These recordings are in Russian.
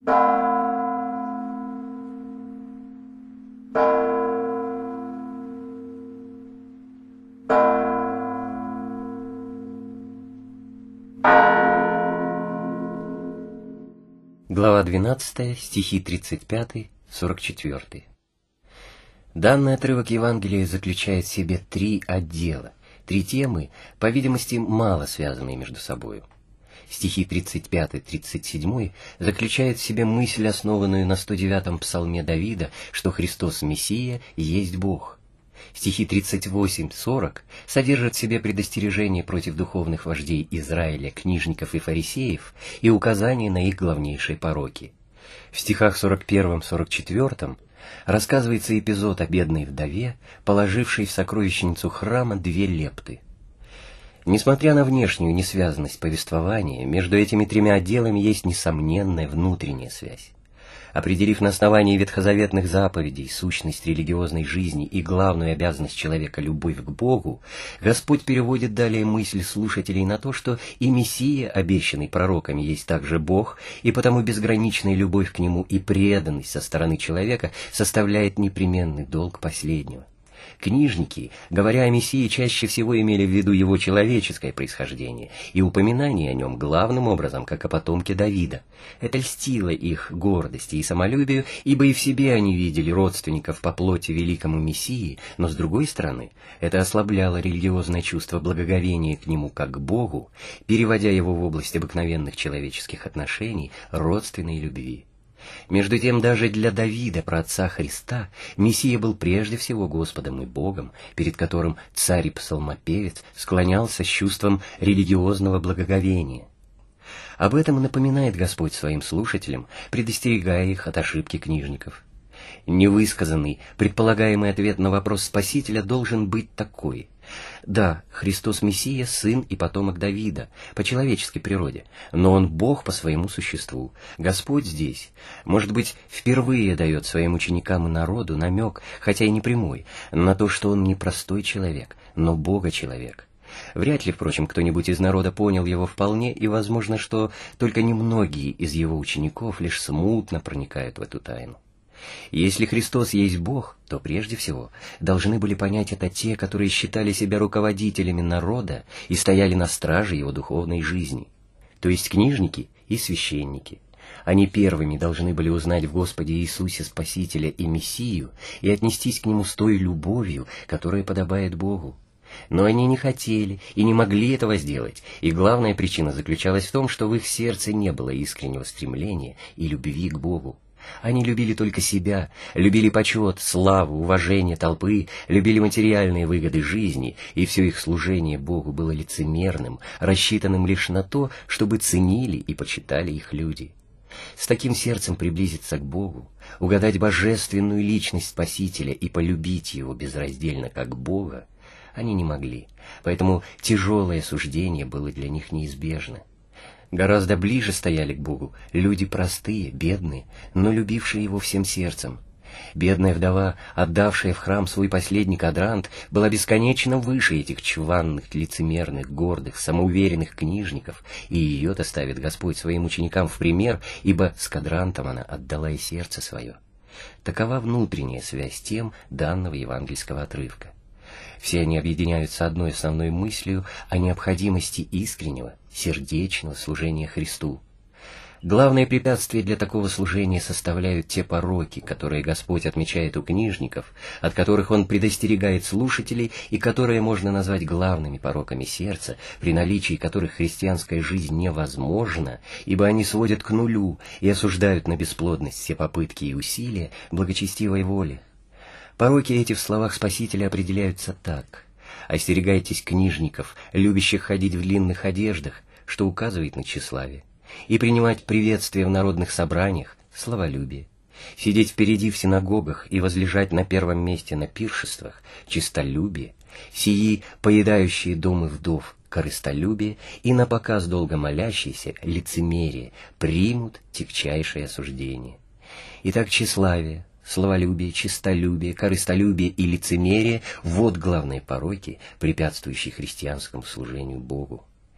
Глава 12, стихи 35-44. Данный отрывок Евангелия заключает в себе три отдела, три темы, по видимости, мало связанные между собой. Стихи 35-37 заключают в себе мысль, основанную на 109-м псалме Давида, что Христос Мессия есть Бог. Стихи 38-40 содержат в себе предостережение против духовных вождей Израиля, книжников и фарисеев и указание на их главнейшие пороки. В стихах 41-44 рассказывается эпизод о бедной вдове, положившей в сокровищницу храма 2 лепты. Несмотря на внешнюю несвязанность повествования, между этими тремя отделами есть несомненная внутренняя связь. Определив на основании ветхозаветных заповедей сущность религиозной жизни и главную обязанность человека — любовь к Богу, Господь переводит далее мысль слушателей на то, что и Мессия, обещанный пророками, есть также Бог, и потому безграничная любовь к Нему и преданность со стороны человека составляет непременный долг последнего. Книжники, говоря о Мессии, чаще всего имели в виду его человеческое происхождение и упоминание о нем главным образом, как о потомке Давида. Это льстило их гордости и самолюбию, ибо и в себе они видели родственников по плоти великому Мессии, но с другой стороны, это ослабляло религиозное чувство благоговения к нему как к Богу, переводя его в область обыкновенных человеческих отношений, родственной любви. Между тем, даже для Давида, праотца Христа, Мессия был прежде всего Господом и Богом, перед которым царь и псалмопевец склонялся с чувством религиозного благоговения. Об этом и напоминает Господь своим слушателям, предостерегая их от ошибки книжников. Невысказанный, предполагаемый ответ на вопрос Спасителя должен быть такой: да, Христос Мессия — сын и потомок Давида, по человеческой природе, но Он Бог по своему существу. Господь здесь, может быть, впервые дает своим ученикам и народу намек, хотя и не прямой, на то, что Он не простой человек, но Бога-человек. Вряд ли, впрочем, кто-нибудь из народа понял его вполне, и возможно, что только немногие из его учеников лишь смутно проникают в эту тайну. Если Христос есть Бог, то прежде всего должны были понять это те, которые считали себя руководителями народа и стояли на страже его духовной жизни, то есть книжники и священники. Они первыми должны были узнать в Господе Иисусе Спасителя и Мессию и отнестись к Нему с той любовью, которая подобает Богу. Но они не хотели и не могли этого сделать, и главная причина заключалась в том, что в их сердце не было искреннего стремления и любви к Богу. Они любили только себя, любили почет, славу, уважение толпы, любили материальные выгоды жизни, и все их служение Богу было лицемерным, рассчитанным лишь на то, чтобы ценили и почитали их люди. С таким сердцем приблизиться к Богу, угадать божественную личность Спасителя и полюбить Его безраздельно как Бога они не могли, поэтому тяжелое суждение было для них неизбежно. Гораздо ближе стояли к Богу люди простые, бедные, но любившие Его всем сердцем. Бедная вдова, отдавшая в храм свой последний квадрант, была бесконечно выше этих чванных, лицемерных, гордых, самоуверенных книжников, и ее-то ставит Господь своим ученикам в пример, ибо с квадрантом она отдала и сердце свое. Такова внутренняя связь тем данного евангельского отрывка. Все они объединяются одной основной мыслью о необходимости искреннего, сердечного служения Христу. Главное препятствие для такого служения составляют те пороки, которые Господь отмечает у книжников, от которых Он предостерегает слушателей и которые можно назвать главными пороками сердца, при наличии которых христианская жизнь невозможна, ибо они сводят к нулю и осуждают на бесплодность все попытки и усилия благочестивой воли. Пороки эти в словах Спасителя определяются так: «Остерегайтесь книжников, любящих ходить в длинных одеждах», что указывает на тщеславие, и принимать приветствия в народных собраниях, славолюбие, сидеть впереди в синагогах и возлежать на первом месте на пиршествах, честолюбие, сии, поедающие домы вдов, корыстолюбие, и напоказ долго молящиеся, лицемерие, примут тягчайшее осуждение. Итак, тщеславие, славолюбие, честолюбие, корыстолюбие и лицемерие — вот главные пороки, препятствующие христианскому служению Богу.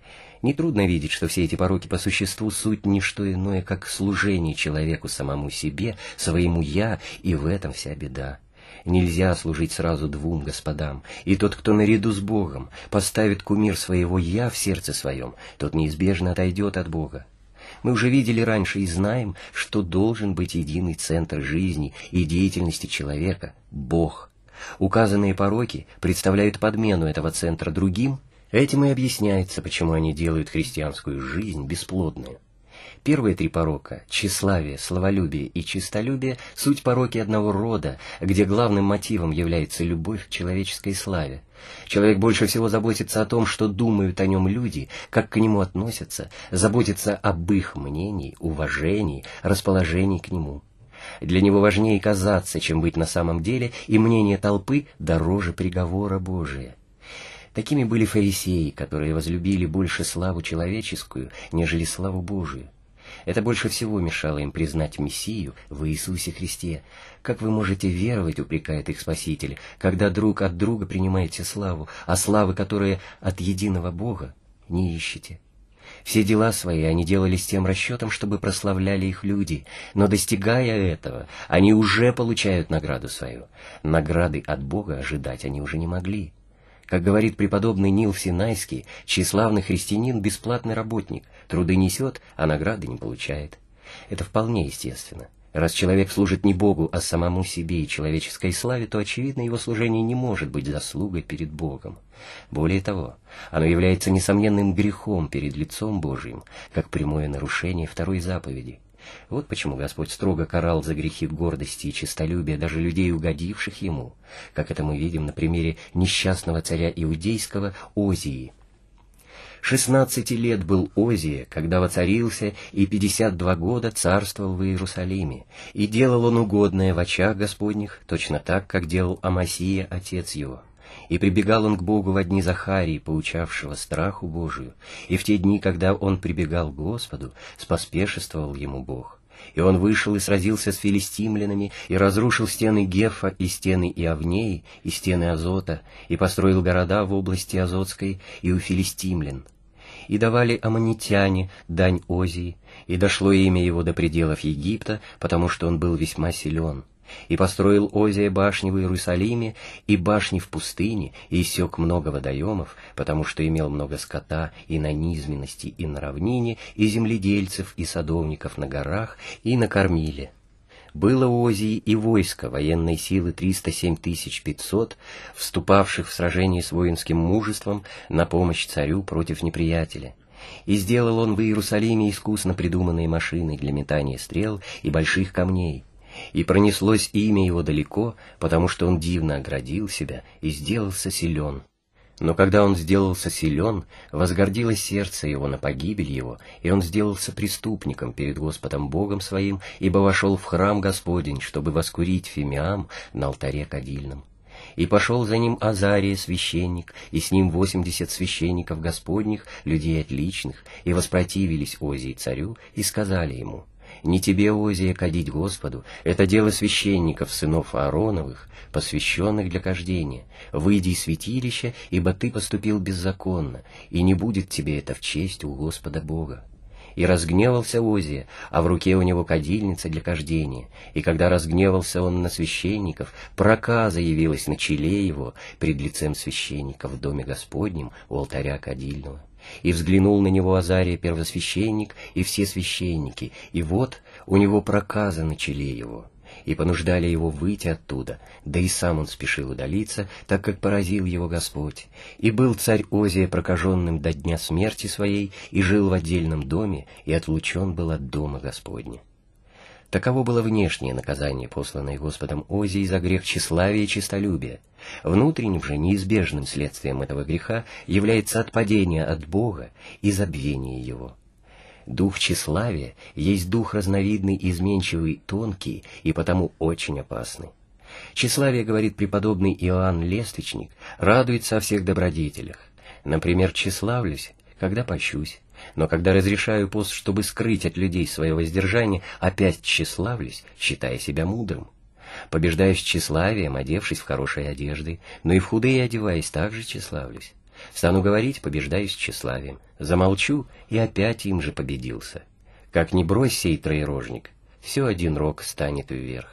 Нетрудно видеть, что все эти пороки по существу суть не что иное, как служение человеку самому себе, своему «я», и в этом вся беда. Нельзя служить сразу двум господам, и тот, кто наряду с Богом поставит кумир своего «я» в сердце своем, тот неизбежно отойдет от Бога. Мы уже видели раньше и знаем, что должен быть единый центр жизни и деятельности человека – Бог. Указанные пороки представляют подмену этого центра другим. Этим и объясняется, почему они делают христианскую жизнь бесплодной. Первые три порока – тщеславие, славолюбие и честолюбие – суть пороки одного рода, где главным мотивом является любовь к человеческой славе. Человек больше всего заботится о том, что думают о нем люди, как к нему относятся, заботится об их мнении, уважении, расположении к нему. Для него важнее казаться, чем быть на самом деле, и мнение толпы дороже приговора Божия. Такими были фарисеи, которые возлюбили больше славу человеческую, нежели славу Божию. Это больше всего мешало им признать Мессию в Иисусе Христе. Как вы можете веровать, упрекает их Спаситель, когда друг от друга принимаете славу, а славы, которые от единого Бога, не ищете? Все дела свои они делали с тем расчетом, чтобы прославляли их люди, но, достигая этого, они уже получают награду свою. Награды от Бога ожидать они уже не могли. Как говорит преподобный Нил Синайский, тщеславный христианин – бесплатный работник, труды несет, а награды не получает. Это вполне естественно. Раз человек служит не Богу, а самому себе и человеческой славе, то, очевидно, его служение не может быть заслугой перед Богом. Более того, оно является несомненным грехом перед лицом Божиим, как прямое нарушение второй заповеди. Вот почему Господь строго карал за грехи гордости и честолюбия даже людей, угодивших Ему, как это мы видим на примере несчастного царя иудейского Озии. 16 лет был Озия, когда воцарился, и 52 года царствовал в Иерусалиме, и делал он угодное в очах Господних, точно так, как делал Амасия, отец его. И прибегал он к Богу во дни Захарии, поучавшего страху Божию, и в те дни, когда он прибегал к Господу, споспешествовал ему Бог. И он вышел и сразился с филистимлянами, и разрушил стены Гефа, и стены Иавнеи, и стены Азота, и построил города в области Азотской и у филистимлян. И давали аммонитяне дань Озии, и дошло имя его до пределов Египта, потому что он был весьма силен. И построил Озия башни в Иерусалиме, и башни в пустыне, и иссек много водоемов, потому что имел много скота и на низменности, и на равнине, и земледельцев, и садовников на горах, и на кормиле. Было у Озии и войско военной силы 307 500, вступавших в сражение с воинским мужеством на помощь царю против неприятеля. И сделал он в Иерусалиме искусно придуманные машины для метания стрел и больших камней. И пронеслось имя его далеко, потому что он дивно оградил себя и сделался силен. Но когда он сделался силен, возгордилось сердце его на погибель его, и он сделался преступником перед Господом Богом своим, ибо вошел в храм Господень, чтобы воскурить фимиам на алтаре кадильном. И пошел за ним Азария священник, и с ним 80 священников Господних, людей отличных, и воспротивились Озии царю, и сказали ему: «Не тебе, Озия, кадить Господу, это дело священников, сынов Аароновых, посвященных для кождения. Выйди из святилища, ибо ты поступил беззаконно, и не будет тебе это в честь у Господа Бога». И разгневался Озия, а в руке у него кадильница для кождения. И когда разгневался он на священников, проказа явилась на челе его пред лицем священника в доме Господнем у алтаря кадильного. И взглянул на него Азария первосвященник и все священники, и вот у него проказа на челе его. И понуждали его выйти оттуда, да и сам он спешил удалиться, так как поразил его Господь. И был царь Озия прокаженным до дня смерти своей, и жил в отдельном доме, и отлучен был от дома Господня. Таково было внешнее наказание, посланное Господом Озии за грех тщеславия и честолюбия. Внутренним же неизбежным следствием этого греха является отпадение от Бога и забвение Его. Дух тщеславия есть дух разновидный, изменчивый, тонкий и потому очень опасный. Тщеславие, говорит преподобный Иоанн Лествичник, радуется о всех добродетелях. Например, тщеславлюсь, когда пощусь, но когда разрешаю пост, чтобы скрыть от людей свое воздержание, опять тщеславлюсь, считая себя мудрым. Побеждаюсь тщеславием, одевшись в хорошие одежды, но и в худые одеваясь, также тщеславлюсь. Стану говорить, побеждаюсь тщеславием. Замолчу, и опять им же победился. Как ни брось сей троерожник, все один рог станет вверх.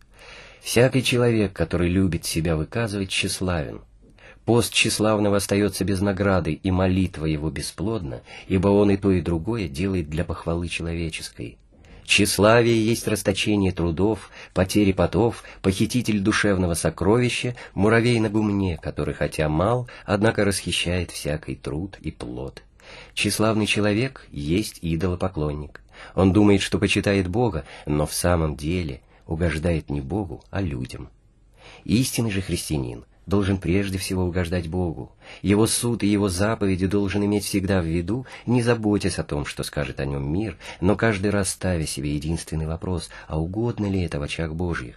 Всякий человек, который любит себя выказывать, тщеславен. Пост тщеславного остается без награды, и молитва его бесплодна, ибо он и то, и другое делает для похвалы человеческой. Тщеславие есть расточение трудов, потери потов, похититель душевного сокровища, муравей на гумне, который хотя мал, однако расхищает всякий труд и плод. Тщеславный человек есть идолопоклонник. Он думает, что почитает Бога, но в самом деле угождает не Богу, а людям. Истинный же христианин должен прежде всего угождать Богу. Его суд и его заповеди должен иметь всегда в виду, не заботясь о том, что скажет о нем мир, но каждый раз ставя себе единственный вопрос, а угодно ли это в очах Божьих.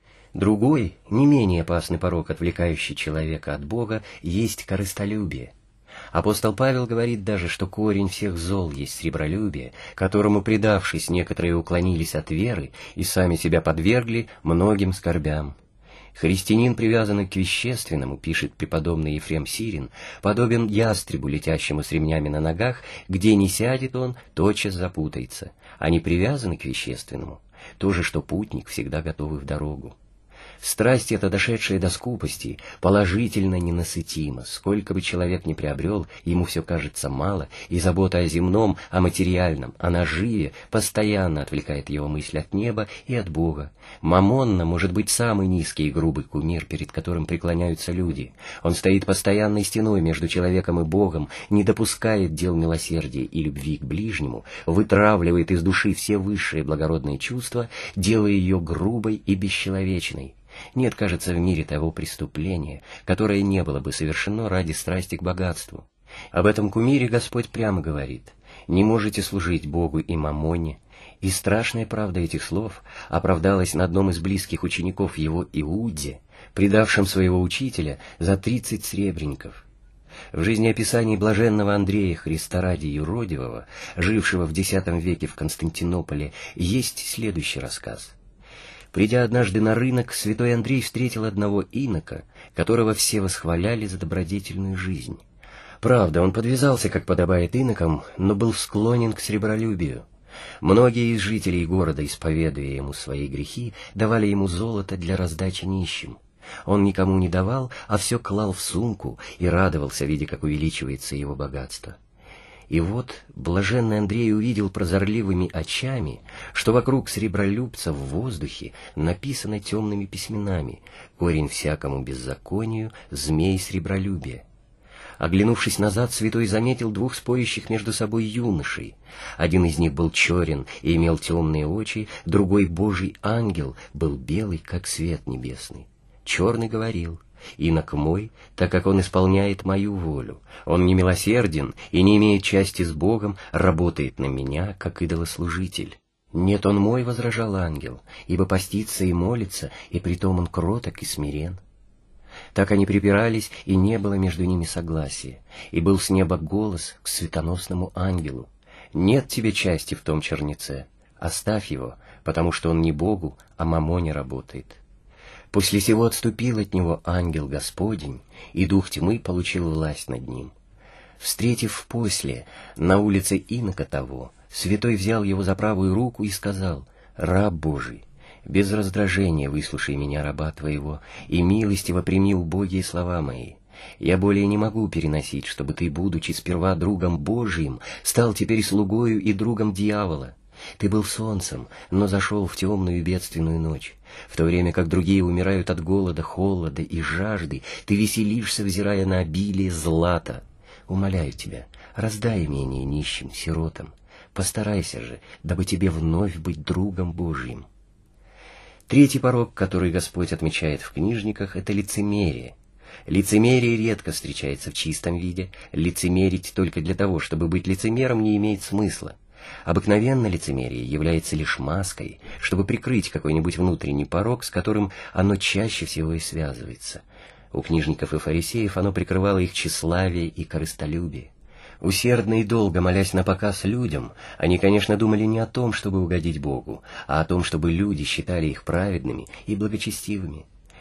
Другой, не менее опасный порок, отвлекающий человека от Бога, есть корыстолюбие. Апостол Павел говорит даже, что корень всех зол есть сребролюбие, которому, предавшись, некоторые уклонились от веры и сами себя подвергли многим скорбям. Христианин, привязанный к вещественному, пишет преподобный Ефрем Сирин, подобен ястребу, летящему с ремнями на ногах, где не сядет он, тотчас запутается, а не привязанный к вещественному, то же, что путник, всегда готовый в дорогу. Страсть эта, дошедшая до скупости, положительно ненасытима. Сколько бы человек ни приобрел, ему все кажется мало, и забота о земном, о материальном, о наживе постоянно отвлекает его мысль от неба и от Бога. Мамонна может быть самый низкий и грубый кумир, перед которым преклоняются люди. Он стоит постоянной стеной между человеком и Богом, не допускает дел милосердия и любви к ближнему, вытравливает из души все высшие благородные чувства, делая ее грубой и бесчеловечной. Нет, кажется, в мире того преступления, которое не было бы совершено ради страсти к богатству. Об этом кумире Господь прямо говорит: «Не можете служить Богу и мамоне». И страшная правда этих слов оправдалась на одном из близких учеников его Иуде, предавшем своего учителя за 30 сребреников. В жизнеописании блаженного Андрея Христа ради юродивого, жившего в X веке в Константинополе, есть следующий рассказ. Придя однажды на рынок, святой Андрей встретил одного инока, которого все восхваляли за добродетельную жизнь. Правда, он подвязался, как подобает инокам, но был склонен к сребролюбию. Многие из жителей города, исповедуя ему свои грехи, давали ему золото для раздачи нищим. Он никому не давал, а все клал в сумку и радовался, видя, как увеличивается его богатство. И вот блаженный Андрей увидел прозорливыми очами, что вокруг сребролюбца в воздухе написано темными письменами: «Корень всякому беззаконию, змей сребролюбия». Оглянувшись назад, святой заметил двух спорящих между собой юношей. Один из них был черен и имел темные очи, другой, Божий ангел, был белый, как свет небесный. Черный говорил: «Инок мой, так как он исполняет мою волю, он не милосерден и не имеет части с Богом, работает на меня, как идолослужитель». «Нет, он мой, — возражал ангел, — ибо постится и молится, и притом он кроток и смирен». Так они припирались, и не было между ними согласия, и был с неба голос к светоносному ангелу: «Нет тебе части в том чернеце, оставь его, потому что он не Богу, а мамоне работает». После сего отступил от него ангел Господень, и дух тьмы получил власть над ним. Встретив после на улице инока того, святой взял его за правую руку и сказал: «Раб Божий, без раздражения выслушай меня, раба твоего, и милостиво прими убогие слова мои. Я более не могу переносить, чтобы ты, будучи сперва другом Божиим, стал теперь слугою и другом дьявола. Ты был солнцем, но зашел в темную и бедственную ночь. В то время как другие умирают от голода, холода и жажды, ты веселишься, взирая на обилие злата. Умоляю тебя, раздай имение нищим, сиротам. Постарайся же, дабы тебе вновь быть другом Божьим». Третий порок, который Господь отмечает в книжниках, — это лицемерие. Лицемерие редко встречается в чистом виде. Лицемерить только для того, чтобы быть лицемером, не имеет смысла. Обыкновенно лицемерие является лишь маской, чтобы прикрыть какой-нибудь внутренний порок, с которым оно чаще всего и связывается. У книжников и фарисеев оно прикрывало их тщеславие и корыстолюбие. Усердно и долго молясь напоказ людям, они, конечно, думали не о том, чтобы угодить Богу, а о том, чтобы люди считали их праведными и благочестивыми.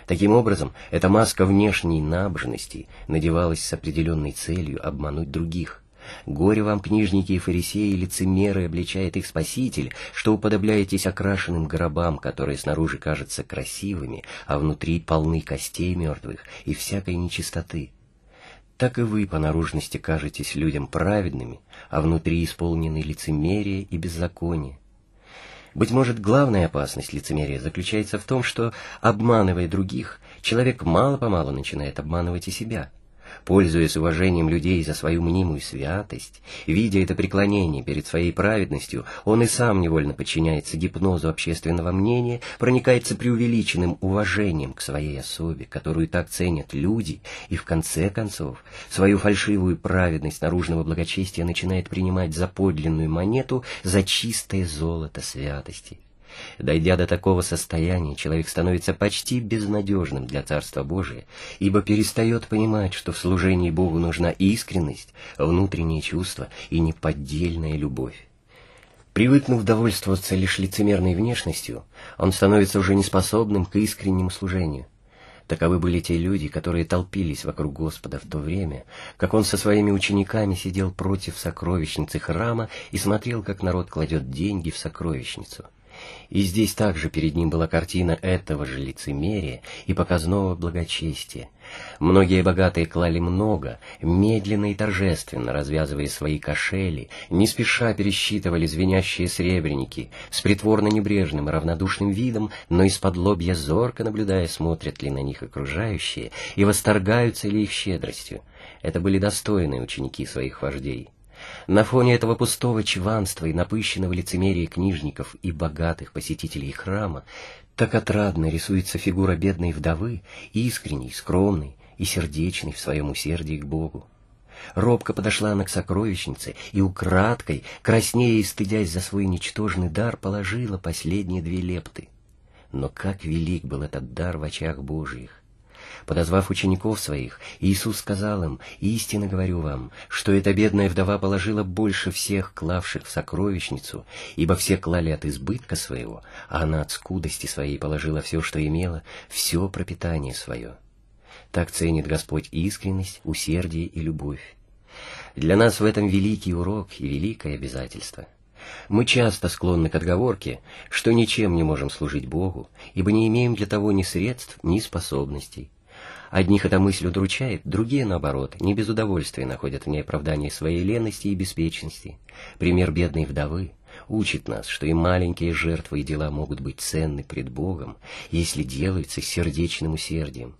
Таким образом, эта маска внешней набожности надевалась с определенной целью обмануть других. Горе вам, книжники и фарисеи, лицемеры, обличает их Спаситель, что уподобляетесь окрашенным гробам, которые снаружи кажутся красивыми, а внутри полны костей мертвых и всякой нечистоты. Так и вы по наружности кажетесь людям праведными, а внутри исполнены лицемерия и беззакония. Быть может, главная опасность лицемерия заключается в том, что, обманывая других, человек мало-помалу начинает обманывать и себя. Пользуясь уважением людей за свою мнимую святость, видя это преклонение перед своей праведностью, он и сам невольно подчиняется гипнозу общественного мнения, проникается преувеличенным уважением к своей особе, которую так ценят люди, и в конце концов свою фальшивую праведность наружного благочестия начинает принимать за подлинную монету, за чистое золото святости. Дойдя до такого состояния, человек становится почти безнадежным для Царства Божия, ибо перестает понимать, что в служении Богу нужна искренность, внутреннее чувство и неподдельная любовь. Привыкнув довольствоваться лишь лицемерной внешностью, он становится уже неспособным к искреннему служению. Таковы были те люди, которые толпились вокруг Господа в то время, как он со своими учениками сидел против сокровищницы храма и смотрел, как народ кладет деньги в сокровищницу. И здесь также перед ним была картина этого же лицемерия и показного благочестия. Многие богатые клали много, медленно и торжественно развязывая свои кошели, не спеша пересчитывали звенящие сребреники, с притворно небрежным и равнодушным видом, но из-под лобья зорко наблюдая, смотрят ли на них окружающие и восторгаются ли их щедростью. Это были достойные ученики своих вождей. На фоне этого пустого чванства и напыщенного лицемерия книжников и богатых посетителей храма так отрадно рисуется фигура бедной вдовы, искренней, скромной и сердечной в своем усердии к Богу. Робко подошла она к сокровищнице и украдкой, краснея и стыдясь за свой ничтожный дар, положила последние 2 лепты. Но как велик был этот дар в очах Божиих! Подозвав учеников своих, Иисус сказал им: «Истинно говорю вам, что эта бедная вдова положила больше всех клавших в сокровищницу, ибо все клали от избытка своего, а она от скудости своей положила все, что имела, все пропитание свое». Так ценит Господь искренность, усердие и любовь. Для нас в этом великий урок и великое обязательство. Мы часто склонны к отговорке, что ничем не можем служить Богу, ибо не имеем для того ни средств, ни способностей. Одних эта мысль удручает, другие, наоборот, не без удовольствия находят в ней оправдание своей лености и беспечности. Пример бедной вдовы учит нас, что и маленькие жертвы и дела могут быть ценны пред Богом, если делаются с сердечным усердием.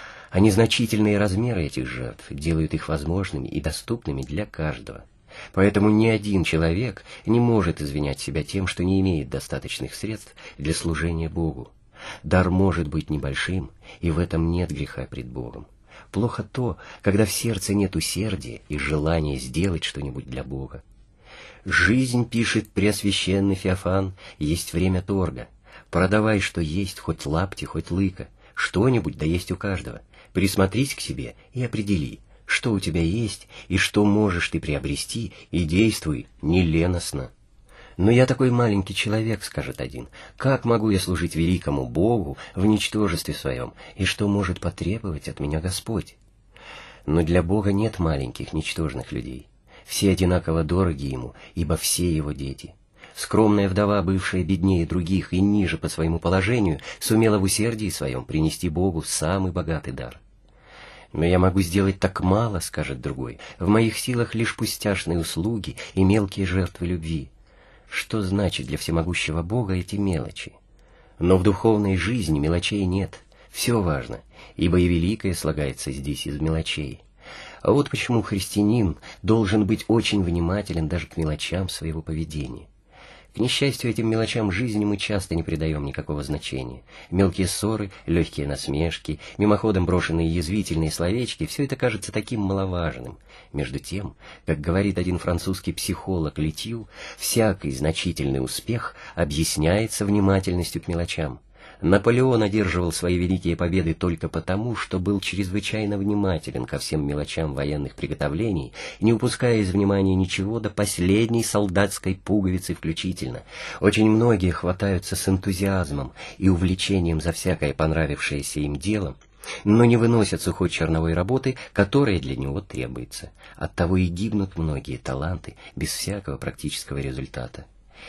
А незначительные размеры этих жертв делают их возможными и доступными для каждого. Поэтому ни один человек не может извинять себя тем, что не имеет достаточных средств для служения Богу. Дар может быть небольшим, и в этом нет греха пред Богом. Плохо то, когда в сердце нет усердия и желания сделать что-нибудь для Бога. «Жизнь, — пишет преосвященный Феофан, — есть время торга. Продавай, что есть, хоть лапти, хоть лыка, что-нибудь да есть у каждого. Присмотрись к себе и определи, что у тебя есть и что можешь ты приобрести, и действуй неленостно». «Но я такой маленький человек, — скажет один, — как могу я служить великому Богу в ничтожестве своем, и что может потребовать от меня Господь?» Но для Бога нет маленьких, ничтожных людей. Все одинаково дороги Ему, ибо все Его дети. Скромная вдова, бывшая беднее других и ниже по своему положению, сумела в усердии своем принести Богу самый богатый дар. «Но я могу сделать так мало, — скажет другой, — в моих силах лишь пустяшные услуги и мелкие жертвы любви». Что значит для всемогущего Бога эти мелочи? Но в духовной жизни мелочей нет, все важно, ибо и великое слагается здесь из мелочей. А вот почему христианин должен быть очень внимателен даже к мелочам своего поведения. К несчастью, этим мелочам жизни мы часто не придаем никакого значения. Мелкие ссоры, легкие насмешки, мимоходом брошенные язвительные словечки — все это кажется таким маловажным. Между тем, как говорит один французский психолог Летью, всякий значительный успех объясняется внимательностью к мелочам. Наполеон одерживал свои великие победы только потому, что был чрезвычайно внимателен ко всем мелочам военных приготовлений, не упуская из внимания ничего до последней солдатской пуговицы включительно. Очень многие хватаются с энтузиазмом и увлечением за всякое понравившееся им дело, но не выносят сухой черновой работы, которая для него требуется. Оттого и гибнут многие таланты без всякого практического результата.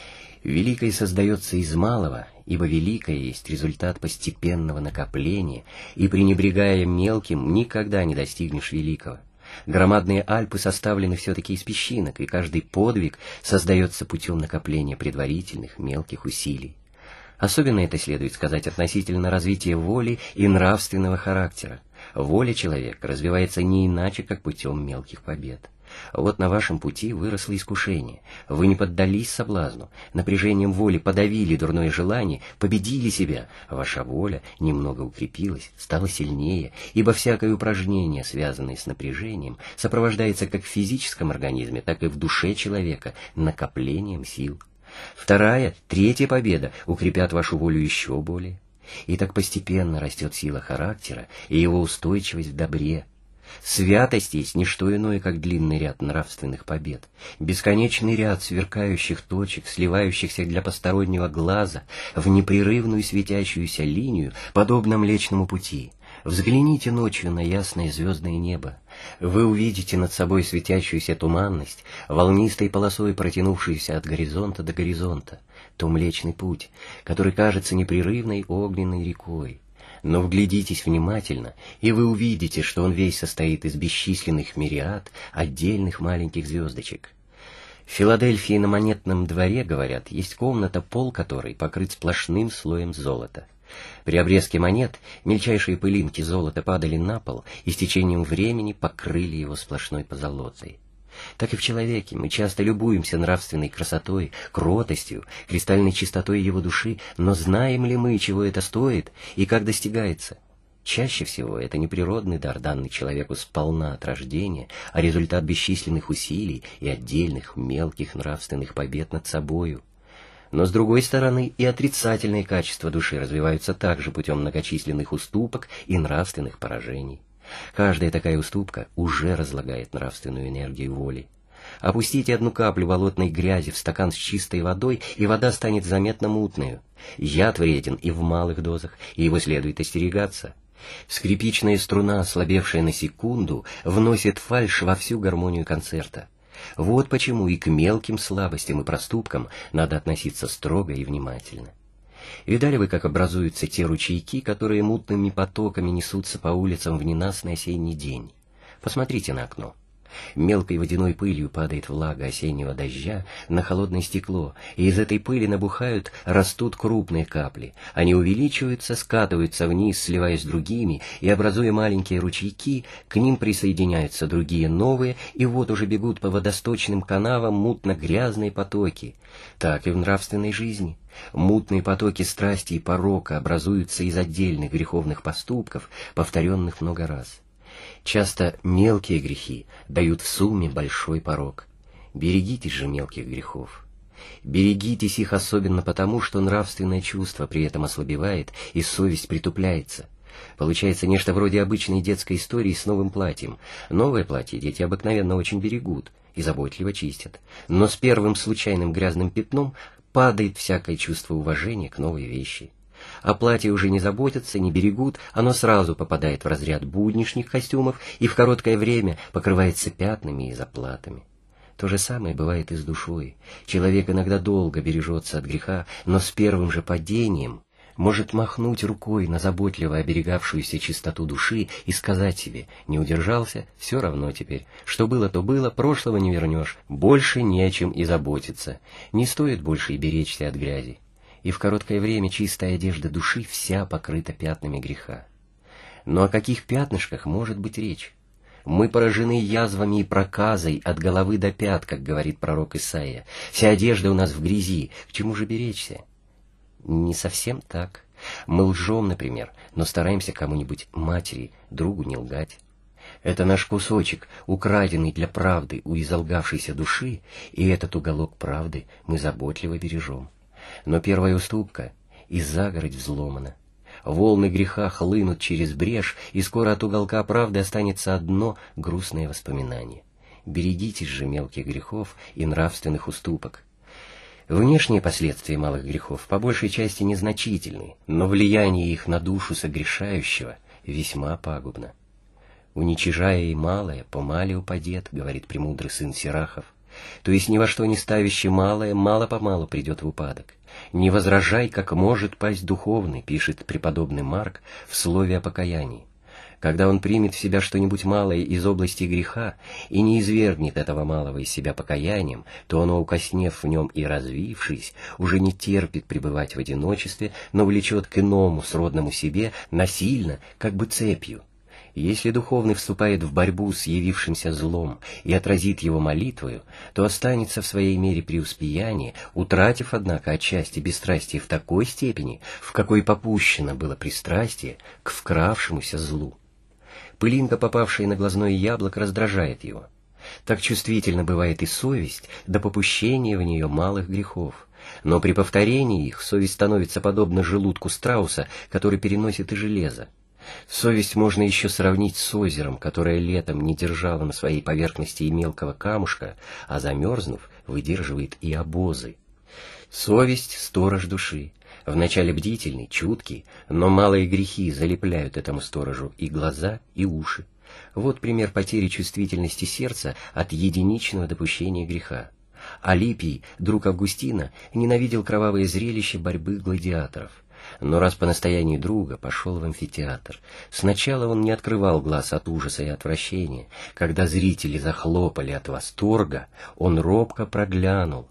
Великое создается из малого, ибо великое есть результат постепенного накопления, и, пренебрегая мелким, никогда не достигнешь великого. Громадные Альпы составлены все-таки из песчинок, и каждый подвиг создается путем накопления предварительных мелких усилий. Особенно это следует сказать относительно развития воли и нравственного характера. Воля человека развивается не иначе, как путем мелких побед. Вот на вашем пути выросло искушение, вы не поддались соблазну, напряжением воли подавили дурное желание, победили себя, ваша воля немного укрепилась, стала сильнее, ибо всякое упражнение, связанное с напряжением, сопровождается как в физическом организме, так и в душе человека накоплением сил. Вторая, третья победа укрепят вашу волю еще более. И так постепенно растет сила характера и его устойчивость в добре. Святость есть не что иное, как длинный ряд нравственных побед, бесконечный ряд сверкающих точек, сливающихся для постороннего глаза в непрерывную светящуюся линию, подобно Млечному пути. Взгляните ночью на ясное звездное небо. Вы увидите над собой светящуюся туманность, волнистой полосой протянувшуюся от горизонта до горизонта, то Млечный путь, который кажется непрерывной огненной рекой. Но вглядитесь внимательно, и вы увидите, что он весь состоит из бесчисленных мириад отдельных маленьких звездочек. В Филадельфии на Монетном дворе, говорят, есть комната, пол которой покрыт сплошным слоем золота. При обрезке монет мельчайшие пылинки золота падали на пол и с течением времени покрыли его сплошной позолотой. Так и в человеке мы часто любуемся нравственной красотой, кротостью, кристальной чистотой его души, но знаем ли мы, чего это стоит и как достигается? Чаще всего это не природный дар, данный человеку сполна от рождения, а результат бесчисленных усилий и отдельных мелких нравственных побед над собою. Но, с другой стороны, и отрицательные качества души развиваются также путем многочисленных уступок и нравственных поражений. Каждая такая уступка уже разлагает нравственную энергию воли. Опустите одну каплю болотной грязи в стакан с чистой водой, и вода станет заметно мутной. Яд вреден и в малых дозах, и его следует остерегаться. Скрипичная струна, ослабевшая на секунду, вносит фальшь во всю гармонию концерта. Вот почему и к мелким слабостям и проступкам надо относиться строго и внимательно. Видали вы, как образуются те ручейки, которые мутными потоками несутся по улицам в ненастный осенний день? Посмотрите на окно. Мелкой водяной пылью падает влага осеннего дождя на холодное стекло, и из этой пыли набухают, растут крупные капли. Они увеличиваются, скатываются вниз, сливаясь с другими, и, образуя маленькие ручейки, к ним присоединяются другие новые, и вот уже бегут по водосточным канавам мутно-грязные потоки. Так и в нравственной жизни. Мутные потоки страсти и порока образуются из отдельных греховных поступков, повторенных много раз. Часто мелкие грехи дают в сумме большой порок. Берегитесь же мелких грехов. Берегитесь их особенно потому, что нравственное чувство при этом ослабевает и совесть притупляется. Получается нечто вроде обычной детской истории с новым платьем. Новое платье дети обыкновенно очень берегут и заботливо чистят. Но с первым случайным грязным пятном падает всякое чувство уважения к новой вещи. О платье уже не заботятся, не берегут, оно сразу попадает в разряд будничных костюмов и в короткое время покрывается пятнами и заплатами. То же самое бывает и с душой. Человек иногда долго бережется от греха, но с первым же падением может махнуть рукой на заботливо оберегавшуюся чистоту души и сказать себе: не удержался, все равно теперь, что было, то было, прошлого не вернешь, больше не о чем и заботиться, не стоит больше и беречься от грязи. И в короткое время чистая одежда души вся покрыта пятнами греха. Но о каких пятнышках может быть речь? Мы поражены язвами и проказой от головы до пят, как говорит пророк Исаия. Вся одежда у нас в грязи, к чему же беречься? Не совсем так. Мы лжем, например, но стараемся кому-нибудь, матери, другу не лгать. Это наш кусочек, украденный для правды у изолгавшейся души, и этот уголок правды мы заботливо бережем. Но первая уступка, и загородь взломана. Волны греха хлынут через брешь, и скоро от уголка правды останется одно грустное воспоминание. Берегитесь же мелких грехов и нравственных уступок. Внешние последствия малых грехов по большей части незначительны, но влияние их на душу согрешающего весьма пагубно. «Уничижая и малое, помале упадет», — говорит премудрый сын Сирахов. То есть ни во что не ставящий малое, мало-помалу придет в упадок. «Не возражай, как может пасть духовный», — пишет преподобный Марк в слове о покаянии. Когда он примет в себя что-нибудь малое из области греха и не извергнет этого малого из себя покаянием, то оно, укоснев в нем и развившись, уже не терпит пребывать в одиночестве, но влечет к иному, сродному себе, насильно, как бы цепью. Если духовный вступает в борьбу с явившимся злом и отразит его молитвою, то останется в своей мере преуспеяния, утратив, однако, отчасти бесстрастие в такой степени, в какой попущено было пристрастие к вкравшемуся злу. Пылинка, попавшая на глазное яблоко, раздражает его. Так чувствительно бывает и совесть до попущения в нее малых грехов. Но при повторении их совесть становится подобна желудку страуса, который переносит и железо. Совесть можно еще сравнить с озером, которое летом не держало на своей поверхности и мелкого камушка, а замерзнув, выдерживает и обозы. Совесть — сторож души. Вначале бдительный, чуткий, но малые грехи залепляют этому сторожу и глаза, и уши. Вот пример потери чувствительности сердца от единичного допущения греха. Алипий, друг Августина, ненавидел кровавое зрелище борьбы гладиаторов. Но раз по настоянию друга пошел в амфитеатр. Сначала он не открывал глаз от ужаса и отвращения. Когда зрители захлопали от восторга, он робко проглянул.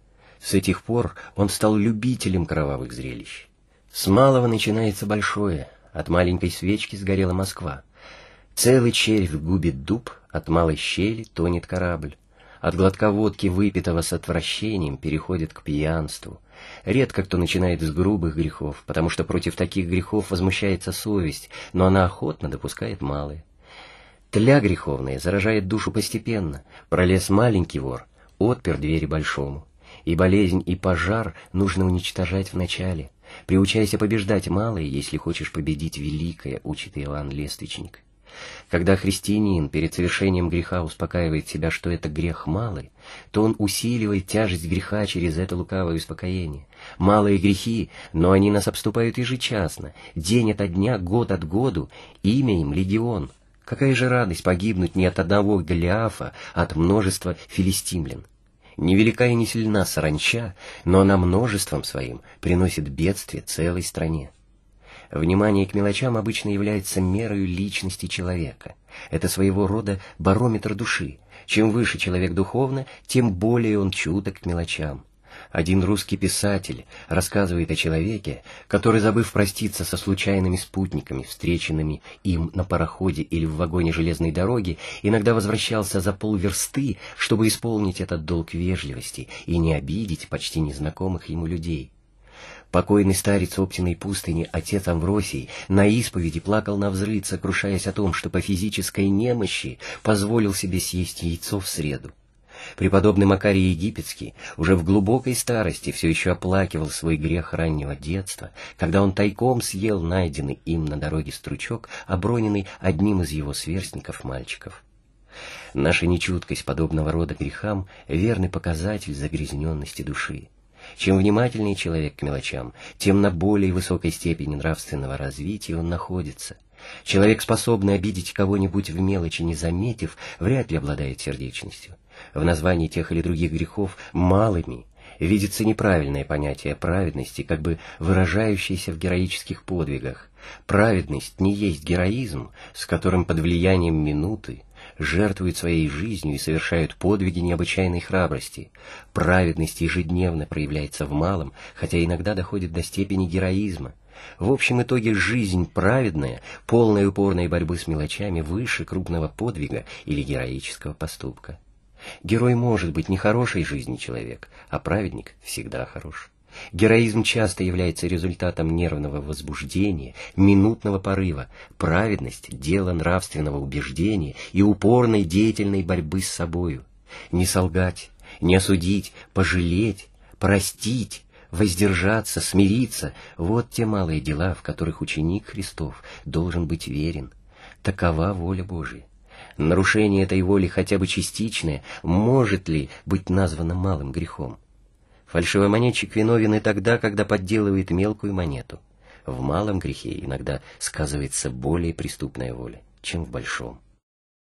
С этих пор он стал любителем кровавых зрелищ. С малого начинается большое. От маленькой свечки сгорела Москва. Целый червь губит дуб, от малой щели тонет корабль. От глотка водки, выпитого с отвращением, переходит к пьянству. Редко кто начинает с грубых грехов, потому что против таких грехов возмущается совесть, но она охотно допускает малые. Тля греховная заражает душу постепенно. Пролез маленький вор, отпер двери большому. И болезнь, и пожар нужно уничтожать вначале. Приучайся побеждать малое, если хочешь победить великое, учит Иоанн Лествичник. Когда христианин перед совершением греха успокаивает себя, что это грех малый, то он усиливает тяжесть греха через это лукавое успокоение. Малые грехи, но они нас обступают ежечасно, день ото дня, год от году, имя им легион. Какая же радость погибнуть не от одного Голиафа, а от множества филистимлян. Невелика и не сильна саранча, но она множеством своим приносит бедствие целой стране. Внимание к мелочам обычно является мерой личности человека. Это своего рода барометр души. Чем выше человек духовно, тем более он чуток к мелочам. Один русский писатель рассказывает о человеке, который, забыв проститься со случайными спутниками, встреченными им на пароходе или в вагоне железной дороги, иногда возвращался за полверсты, чтобы исполнить этот долг вежливости и не обидеть почти незнакомых ему людей. Покойный старец Оптиной пустыни, отец Амвросий, на исповеди плакал навзрыд, сокрушаясь о том, что по физической немощи позволил себе съесть яйцо в среду. Преподобный Макарий Египетский уже в глубокой старости все еще оплакивал свой грех раннего детства, когда он тайком съел найденный им на дороге стручок, оброненный одним из его сверстников-мальчиков. Наша нечуткость подобного рода грехам — верный показатель загрязненности души. Чем внимательнее человек к мелочам, тем на более высокой степени нравственного развития он находится. Человек, способный обидеть кого-нибудь в мелочи, не заметив, вряд ли обладает сердечностью. В названии тех или других грехов малыми видится неправильное понятие праведности, как бы выражающееся в героических подвигах. Праведность не есть героизм, с которым под влиянием минуты жертвуют своей жизнью и совершают подвиги необычайной храбрости. Праведность ежедневно проявляется в малом, хотя иногда доходит до степени героизма. В общем итоге жизнь праведная, полная упорной борьбы с мелочами, выше крупного подвига или героического поступка. Герой может быть не хорошей жизни человек, а праведник всегда хорош. Героизм часто является результатом нервного возбуждения, минутного порыва. Праведность — дело нравственного убеждения и упорной деятельной борьбы с собою. Не солгать, не осудить, пожалеть, простить, воздержаться, смириться — вот те малые дела, в которых ученик Христов должен быть верен. Такова воля Божия. Нарушение этой воли, хотя бы частичное, может ли быть названо малым грехом? Фальшивомонетчик виновен и тогда, когда подделывает мелкую монету. В малом грехе иногда сказывается более преступная воля, чем в большом.